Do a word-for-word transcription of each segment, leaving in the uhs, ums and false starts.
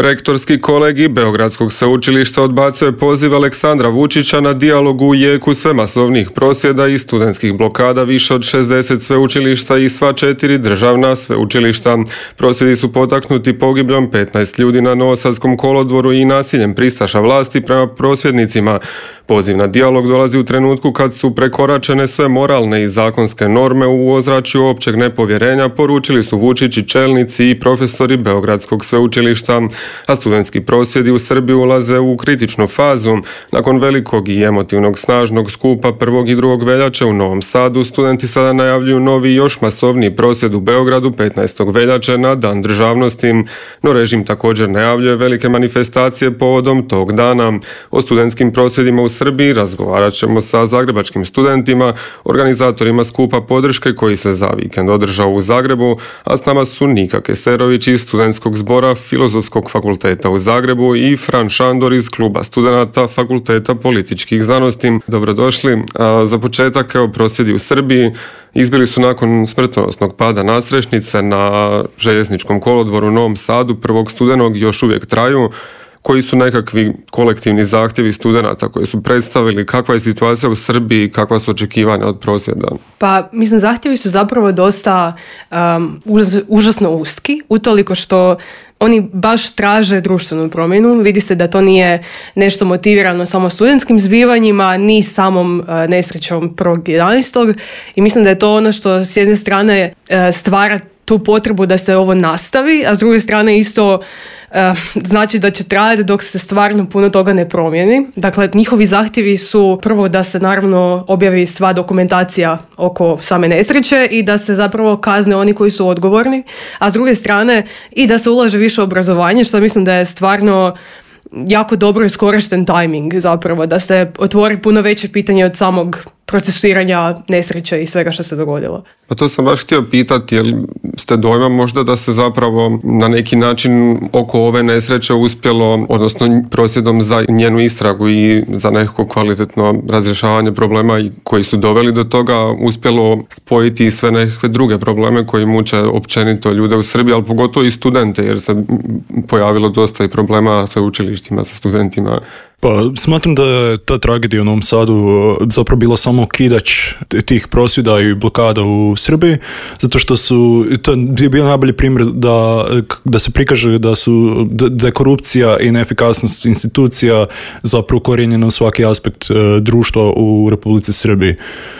Rektorski kolegij Beogradskog sveučilišta odbacio je poziv Aleksandra Vučića na dijalog u jeku sve masovnih prosvjeda i studentskih blokada više od šezdeset sveučilišta i sva četiri državna sveučilišta. Prosvjedi su potaknuti pogibljom petnaest ljudi na Novosadskom kolodvoru i nasiljem pristaša vlasti prema prosvjednicima. Poziv na dijalog dolazi u trenutku kad su prekoračene sve moralne i zakonske norme u ozračju općeg nepovjerenja, poručili su Vučić i čelnici i profesori Beogradskog sveučilišta. A studentski prosvjedi u Srbiji ulaze u kritičnu fazu. Nakon velikog i emotivnog snažnog skupa prvog i drugog veljače u Novom Sadu, studenti sada najavljuju novi i još masovniji prosvjed u Beogradu petnaestog veljače na Dan državnosti. No režim također najavljuje velike manifestacije povodom tog dana. O studentskim prosvjedima u Srbiji razgovarat ćemo sa zagrebačkim studentima, organizatorima skupa podrške koji se za vikend održao u Zagrebu, a s nama su Nika Keserović iz Studentskog zbora Filozofskog fakulteta u Zagrebu i Fran Šandor iz kluba studenata Fakulteta političkih znanosti. Dobrodošli. A za početak, evo, prosvjedi u Srbiji izbili su nakon smrtonosnog pada nasrešnice na željezničkom kolodvoru u Novom Sadu prvog studenog, još uvijek traju. Koji su nekakvi kolektivni zahtjevi studenata koji su predstavili, kakva je situacija u Srbiji, kakva su očekivanja od prosvjeda? Pa, mislim, zahtjevi su zapravo dosta um, užas, užasno uski, utoliko što oni baš traže društvenu promjenu. Vidi se da to nije nešto motivirano samo studentskim zbivanjima, ni samom uh, nesrećom prvog jedanaestog i mislim da je to ono što s jedne strane uh, stvara tu potrebu da se ovo nastavi, a s druge strane isto uh, znači da će trajati dok se stvarno puno toga ne promijeni. Dakle, njihovi zahtjevi su prvo da se naravno objavi sva dokumentacija oko same nesreće i da se zapravo kazne oni koji su odgovorni, a s druge strane i da se ulaže više u obrazovanje, što mislim da je stvarno jako dobro iskorišten tajming zapravo, da se otvori puno veće pitanje od samog procesuiranja nesreće i svega što se dogodilo. Pa to sam baš htio pitati, jel ste dojma možda da se zapravo na neki način oko ove nesreće uspjelo, odnosno prosvjedom za njenu istragu i za nekako kvalitetno razrješavanje problema koji su doveli do toga, uspjelo spojiti sve nekakve druge probleme koji muče općenito ljude u Srbiji, ali pogotovo i studente, jer se pojavilo dosta i problema sa učilištima, sa studentima. Pa smatram da je ta tragedija u Novom Sadu zapravo bila samo kidač tih prosvjeda i blokada u Srbiji, zato što su, to je bio najbolji primjer da, da se prikaže da su, da je korupcija i neefikasnost institucija zapravo ukorijenjena u svaki aspekt društva u Republici Srbiji.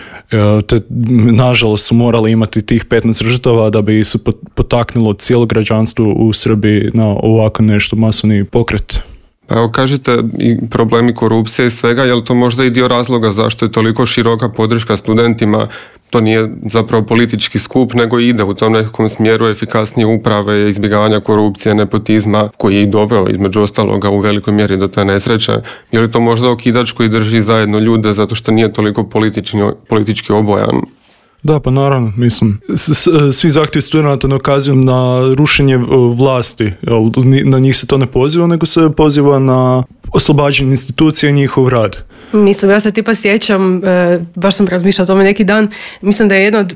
Te, nažalost, su morali imati tih petnaest žrtava da bi se potaknulo cijelo građanstvo u Srbiji na ovako nešto, masovni pokret. Evo, kažete i problemi korupcije i svega, je li to možda i dio razloga zašto je toliko široka podrška studentima? To nije zapravo politički skup, nego ide u tom nekakvom smjeru efikasnije uprave, izbjegavanja korupcije, nepotizma, koji je i doveo između ostaloga u velikoj mjeri do te nesreće. Je li to možda okidač koji drži zajedno ljude zato što nije toliko politički, politički obojan? Da, pa naravno, mislim, svi zahtjevi studenata ne ukazuju na rušenje vlasti, na njih se to ne poziva, nego se poziva na oslobađanje institucija i njihov rad. Mislim, ja se tipa sjećam, e, baš sam razmišljala o tome neki dan, mislim da je jedna od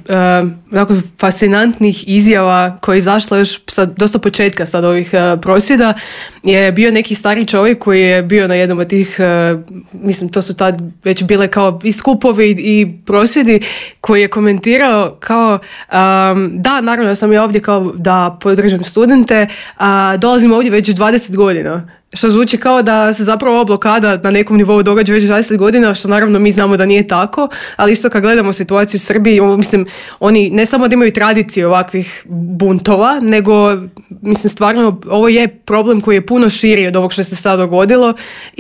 e, fascinantnih izjava koja je izašla još sa dosta početka sad ovih e, prosvjeda, je bio neki stari čovjek koji je bio na jednom od tih, e, mislim, to su tad već bile kao i skupovi i prosvjedi, koji je komentirao kao, um, da, naravno da sam ja ovdje kao da podržam studente, a dolazim ovdje već dvadeset godina. Što zvuči kao da se zapravo ova blokada na nekom nivou događa već dvadeset godina, što naravno mi znamo da nije tako, ali isto kad gledamo situaciju u Srbiji, mislim, oni ne samo da imaju tradiciju ovakvih buntova, nego, mislim, stvarno ovo je problem koji je puno širi od ovog što se sad dogodilo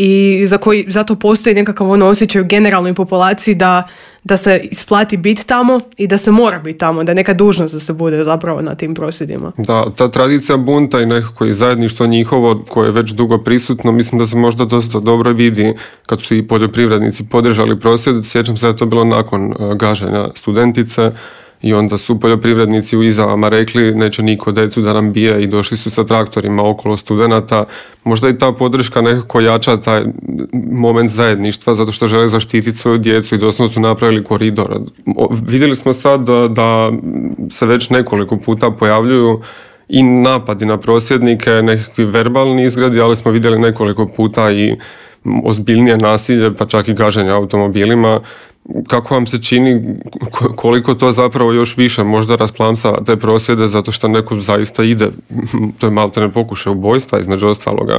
i za koji zato postoji nekakav ono osjećaj u generalnoj populaciji da da se isplati biti tamo i da se mora biti tamo, da je neka dužnost da se bude zapravo na tim prosvjedima. Da, ta tradicija bunta i nekako i zajedništvo njihovo koje je već dugo prisutno, mislim da se možda dosta dobro vidi kad su i poljoprivrednici podržali prosvjed. Sjećam se da je to bilo nakon gaženja studentice i onda su poljoprivrednici u izjavama rekli neće niko decu da nam bije i došli su sa traktorima okolo studenata. Možda i ta podrška nekako jača taj moment zajedništva zato što žele zaštititi svoju djecu i doslovno su napravili koridor. Vidjeli smo sad da, da se već nekoliko puta pojavljuju i napadi na prosvjednike, nekakvi verbalni izgradi, ali smo vidjeli nekoliko puta i ozbiljnije nasilje, pa čak i gaženje automobilima. Kako vam se čini, koliko to zapravo još više možda rasplamsava te prosvjede zato što neko zaista ide, to je maltene pokušaj ubojstva između ostaloga.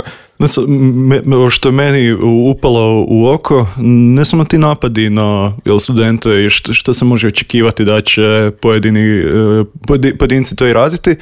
Me, što je meni upalo u oko, ne samo ti napadi na jel, studente i što, što se može očekivati da će pojedini, pojedinci to i raditi,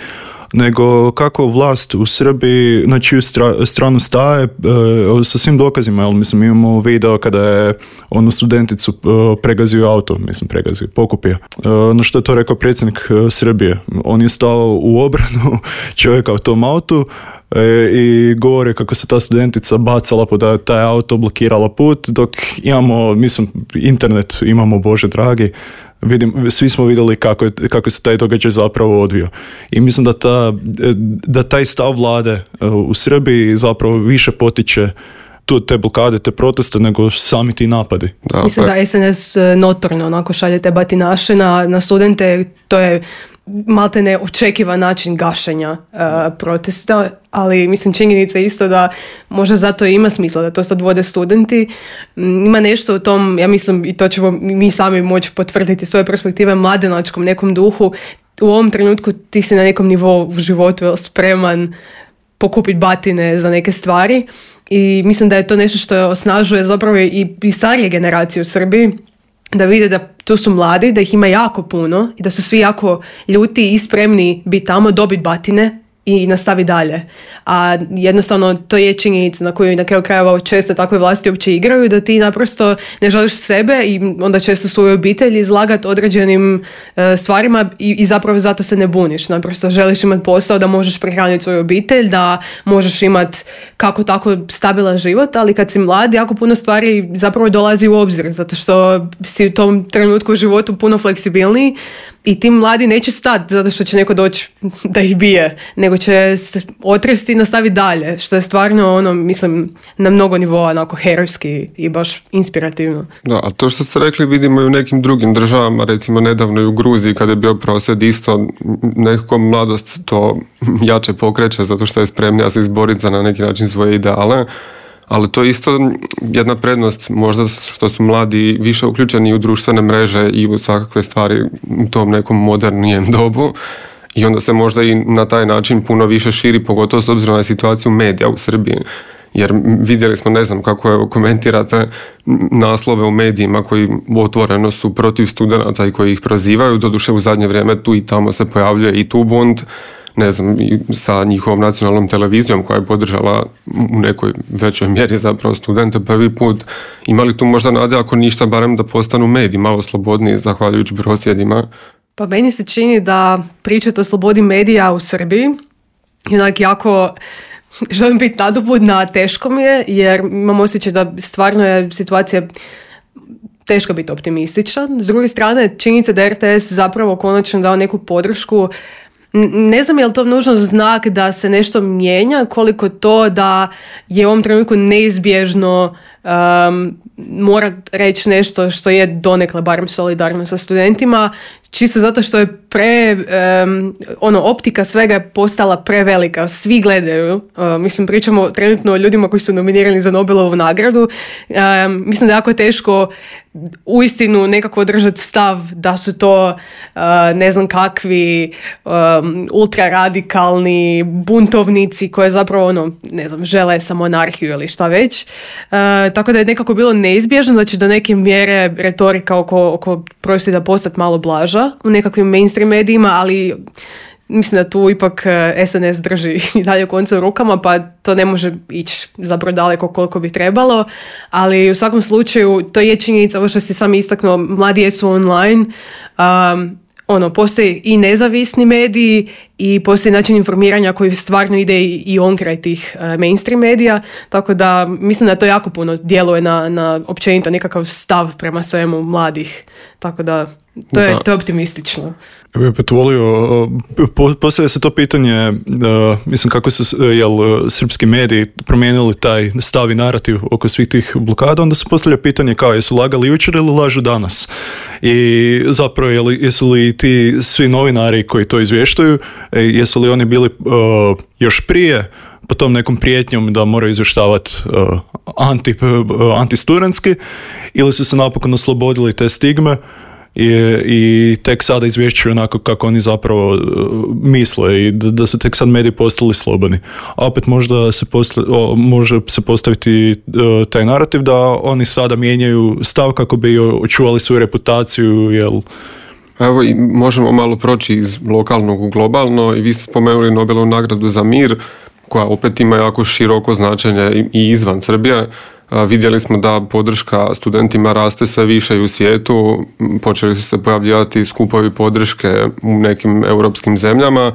nego kako vlast u Srbiji na čiju stra, stranu staje e, sa svim dokazima, jel, mislim, imamo video kada je onu studenticu e, pregazio auto, mislim, pregazio, pokupio. E, no što je to rekao predsjednik e, Srbije? On je stao u obranu čovjeka u tom autu e, i govori kako se ta studentica bacala po da taj auto blokirala put, dok imamo, mislim, internet imamo, Bože dragi, Vidim, svi smo vidjeli kako, je, kako se taj događaj zapravo odvio. I mislim da, ta, da taj stav vlade u Srbiji zapravo više potiče tu, te blokade, te proteste, nego sami ti napadi. Da, mislim da S N S notorno onako šalje te batinaše na, na studente, to je maltene očekivan način gašenja uh, protesta, ali mislim činjenica isto da možda zato ima smisla da to sad vode studenti. Ima nešto u tom, ja mislim, i to ćemo mi sami moći potvrditi svoje perspektive, mladenačkom nekom duhu. U ovom trenutku ti si na nekom nivou u životu spreman pokupiti batine za neke stvari i mislim da je to nešto što osnažuje zapravo i, i starije generacije u Srbiji, da vide da tu su mladi, da ih ima jako puno i da su svi jako ljuti i spremni biti tamo, dobiti batine i nastavi dalje. A jednostavno to je činjenica na koju na kraju krajeva često takve vlasti uopće igraju, da ti naprosto ne želiš sebe i onda često svoju obitelj izlagati određenim uh, stvarima i, i zapravo zato se ne buniš. Naprosto želiš imati posao da možeš prehraniti svoju obitelj, da možeš imati kako tako stabilan život, ali kad si mlad jako puno stvari zapravo dolazi u obzir, zato što si u tom trenutku u životu puno fleksibilniji i ti mladi neće stati zato što će neko doći da ih bije, nego će se otresti i nastaviti dalje, što je stvarno, ono, mislim, na mnogo nivoa onako herojski i baš inspirativno. Da, a to što ste rekli vidimo i u nekim drugim državama, recimo nedavno i u Gruziji kad je bio prosvjed, isto nekako mladost to jače pokreće zato što je spremnija se izboriti za na neki način svoje ideale. Ali to je isto jedna prednost, možda što su mladi više uključeni u društvene mreže i u svakakve stvari u tom nekom modernijem dobu i onda se možda i na taj način puno više širi, pogotovo s obzirom na situaciju medija u Srbiji. Jer vidjeli smo, ne znam kako je, komentirate naslove u medijima koji otvoreno su protiv studenata i koji ih prozivaju, doduše u zadnje vrijeme tu i tamo se pojavljuje i tu bunt, ne znam, sa njihovom nacionalnom televizijom koja je podržala u nekoj većoj mjeri zapravo studente prvi put. Imali tu možda nade, ako ništa, barem da postanu mediji malo slobodniji zahvaljujući prosvjedima? Pa meni se čini da pričati o slobodi medija u Srbiji onak jako želim biti nadobudna, teško mi je, jer imam osjećaj da stvarno je situacija teško biti optimističan. S druge strane, činjenica da R T S zapravo konačno dao neku podršku. Ne znam je li to nužno znak da se nešto mijenja, koliko to da je u ovom trenutku neizbježno um, mora reći nešto što je donekle barem solidarno sa studentima, čisto zato što je pre, um, ono, optika svega je postala prevelika, svi gledaju, uh, mislim pričamo trenutno o ljudima koji su nominirani za Nobelovu nagradu, um, mislim da je jako teško uistinu nekako održati stav da su to uh, ne znam kakvi um, ultraradikalni buntovnici koje zapravo ono, ne znam, žele samo anarhiju ili šta već. Uh, tako da je nekako bilo neizbježno da će do neke mjere retorika oko, oko prosvjeda postati malo blaža u nekakvim mainstream medijima, ali mislim da tu ipak S N S drži i dalje konce u rukama, pa to ne može ići zapravo daleko koliko bi trebalo, ali u svakom slučaju to je činjenica, ovo što si sam istaknuo, mladi jesu online, um, ono, postoji i nezavisni mediji i postoji način informiranja koji stvarno ide i, i on kraj tih uh, mainstream medija, tako da mislim da to jako puno djeluje na, na općenito nekakav stav prema svemu mladih. Tako da, to je, to je optimistično. Ja bih opet volio, postavlja se to pitanje, uh, mislim kako su jel, srpski mediji promijenili taj stav i narativ oko svih tih blokada, onda se postavlja pitanje kao jesu lagali jučer ili lažu danas. I zapravo jel, jesu li ti svi novinari koji to izvještaju, jesu li oni bili uh, još prije po tom nekom prijetnjom da moraju izvještavati uh, anti, uh, antistudentski, ili su se napokon oslobodili te stigme i, i tek sada izvješćuju onako kako oni zapravo uh, misle i da, da su tek sad mediji postali slobodni. A opet možda se postavi, o, može se postaviti uh, taj narativ da oni sada mijenjaju stav kako bi očuvali svoju reputaciju, jel? Evo i možemo malo proći iz lokalnog u globalno i vi ste spomenuli Nobelovu nagradu za mir, koja opet ima jako široko značenje i izvan Srbije. Vidjeli smo da podrška studentima raste sve više i u svijetu. Počeli su se pojavljivati skupovi podrške u nekim europskim zemljama,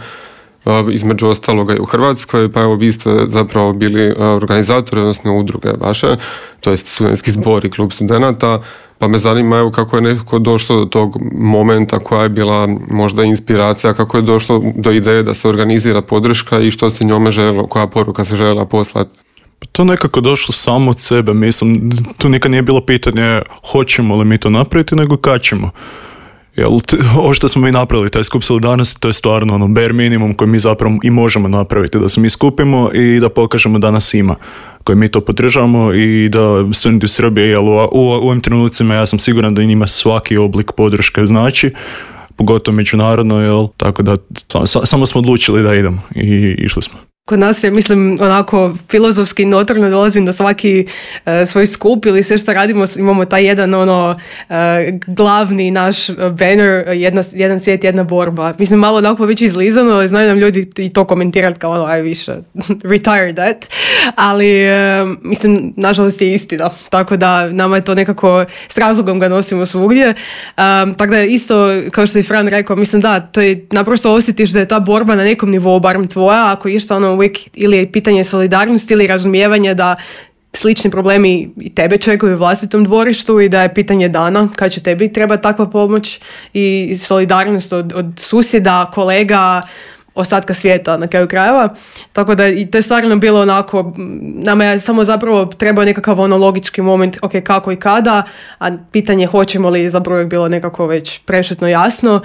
između ostaloga i u Hrvatskoj, pa evo vi ste zapravo bili organizatori, odnosno udruge vaše, to jest studentski zbor i klub studenata, pa me zanima evo kako je nekako došlo do tog momenta, koja je bila možda inspiracija, kako je došlo do ideje da se organizira podrška i što se njome željelo, koja poruka se željela poslati. To nekako došlo samo od sebe, mislim, tu nikad nije bilo pitanje hoćemo li mi to napraviti, nego kad ćemo. Jel, ovo što smo mi napravili, taj skup solidarnosti, to je stvarno ono bare minimum koji mi zapravo i možemo napraviti, da se mi skupimo i da pokažemo da nas ima, koji mi to podržavamo i da studenti u Srbiji, jel, u, u, u ovim trenucima ja sam siguran da njima svaki oblik podrške znači, pogotovo međunarodno, jel, tako da sa, samo smo odlučili da idemo i išli smo. Kod nas je, mislim, onako filozofski notorno dolazim da svaki uh, svoj skup ili sve što radimo, imamo taj jedan ono uh, glavni naš banner, jedna, jedan svijet, jedna borba. Mislim, malo onako već izlizano, znaju nam ljudi i to komentirati kao ono, aj više, retire that. Ali, uh, mislim, nažalost je istina. Tako da nama je to nekako, s razlogom ga nosimo svugdje. Um, tako da isto, kao što je Fran rekao, mislim da, to je naprosto osjetiš da je ta borba na nekom nivou, barem tvoja, ako je što ono uvijek ili je pitanje solidarnosti ili razumijevanja da slični problemi i tebe čekaju u vlastitom dvorištu i da je pitanje dana kad će tebi treba takva pomoć i solidarnost od, od susjeda, kolega, ostatka svijeta na kraju krajeva. Tako da i to je stvarno bilo onako, nama je samo zapravo trebao nekakav ono logički moment, ok, kako i kada, a pitanje hoćemo li zapravo je bilo nekako već prešutno jasno.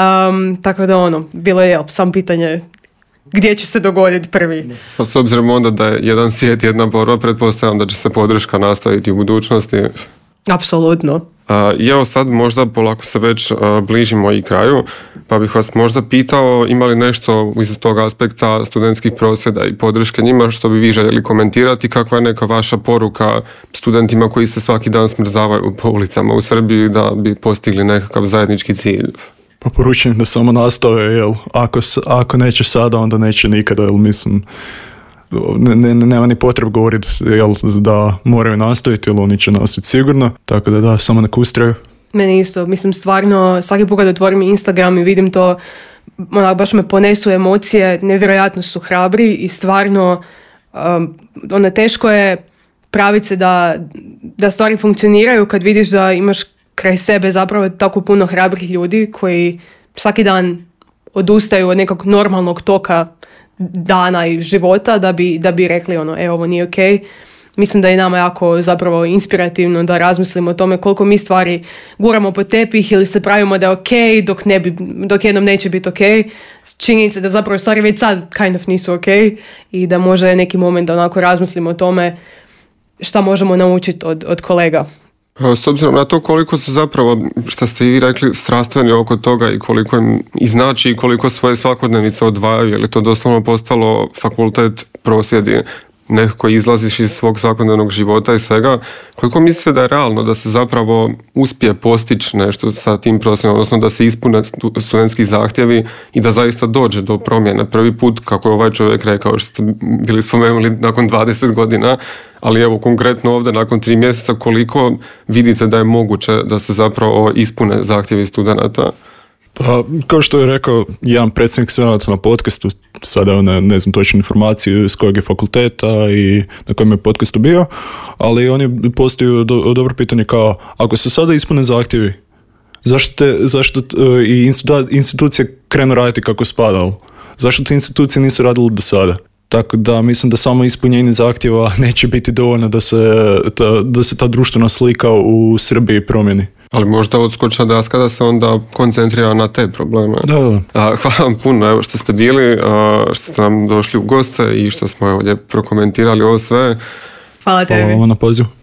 Um, tako da ono, bilo je samo pitanje gdje će se dogoditi prvi. Pa s obzirom onda da je jedan svijet, jedna borba, pretpostavljam da će se podrška nastaviti u budućnosti. Apsolutno. I evo sad možda polako se već bližimo i kraju, pa bih vas možda pitao ima li nešto iz tog aspekta studentskih prosvjeda i podrške njima što bi vi željeli komentirati, kakva je neka vaša poruka studentima koji se svaki dan smrzavaju po ulicama u Srbiji da bi postigli nekakav zajednički cilj? Pa poručujem da samo nastave, jel, ako, ako neće sada, onda neće nikada, jel, mislim, ne, ne, nema ni potreb govoriti, jel, da moraju nastaviti, jel, oni će nastaviti sigurno, tako da da, samo nek ustraju. Meni isto, mislim, stvarno, svaki put kad otvorim Instagram i vidim to, onak, baš me ponesu emocije, nevjerojatno su hrabri i stvarno, um, ono, teško je praviti se da, da stvari funkcioniraju kad vidiš da imaš kraj sebe zapravo tako puno hrabrih ljudi koji svaki dan odustaju od nekog normalnog toka dana i života da bi, da bi rekli ono, e, ovo nije ok. Mislim da je nama jako zapravo inspirativno da razmislimo o tome koliko mi stvari guramo po tepih ili se pravimo da je ok dok, ne bi, dok jednom neće biti ok. Činjenica da zapravo stvari već sad kind of nisu ok i da može neki moment da onako razmislimo o tome šta možemo naučiti od, od kolega. S obzirom na to koliko su zapravo, što ste i vi rekli, strastveni oko toga i koliko im i znači i koliko svoje svakodnevnice odvajaju, je li to doslovno postalo fakultet prosvjedi, nekako izlaziš iz svog svakodnevnog života i svega, koliko mislite da je realno da se zapravo uspije postići nešto sa tim prosvjedom, odnosno da se ispune studentski zahtjevi i da zaista dođe do promjene. Prvi put, kako je ovaj čovjek rekao, što ste bili spomenuli nakon dvadeset godina, ali evo konkretno ovdje nakon tri mjeseca, koliko vidite da je moguće da se zapravo ispune zahtjevi studenata? Pa, kao što je rekao jedan predsjednik studenata na podcastu, sada ne, ne znam točnu informaciju s kojeg je fakulteta i na kojem je podcastu bio, ali on je postavio do, dobro pitanje kao, ako se sada ispune zahtjevi, Zašto, te, zašto t- i institu- institucije krenu raditi kako spadaju? Zašto te institucije nisu radile do sada? Tako da mislim da samo ispunjenje zahtjeva neće biti dovoljno da se ta, da se ta društvena slika u Srbiji promijeni. Ali možda odskočna daska da se onda koncentrira na te probleme. Da, da. A, hvala vam puno evo, što ste bili, a, što ste nam došli u goste i što smo ovdje prokomentirali ovo sve. Hvala tebi. Hvala vam na pozivu.